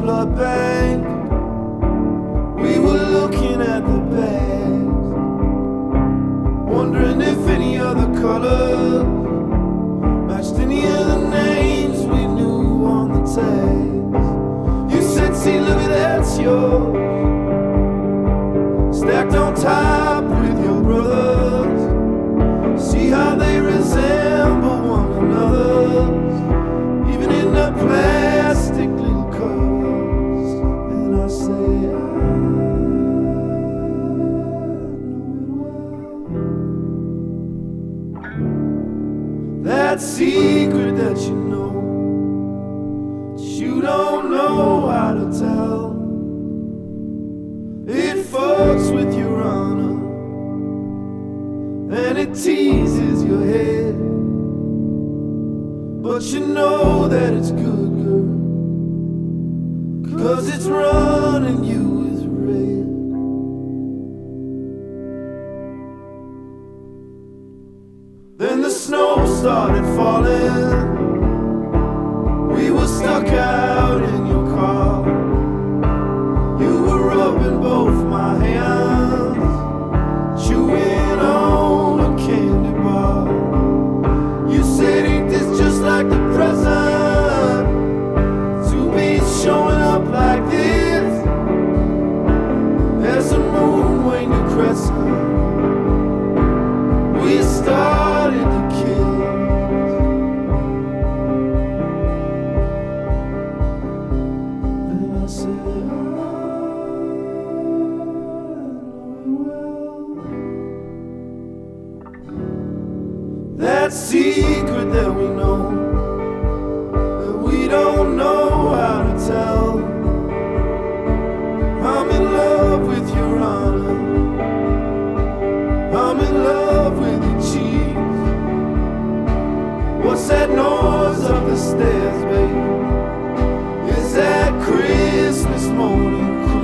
blood bank. We were looking at the bags, wondering if any other color matched any of the names we knew on the tags. You said, see, look at that's yours, stacked on top with your brothers. See how they resemble one another, even in the plastic little covers. And I say, I know it well. That secret that you know, but you don't know how to tell. It fucks with your honor, and it teases your head, but you know that it's good, girl, 'cause it's running you with red. Then the snow started falling. We were stuck out in your car. You were rubbing both my hands, chewing on a candy bar. You said, ain't this just like the present, to be showing up like this? There's a moon when you're crescent. We started to kill. And I said, that secret that we know, that we don't know how to tell. I'm in love with your honor, I'm in love with your cheese. What's that noise up the stairs, babe? Is that Christmas morning crew?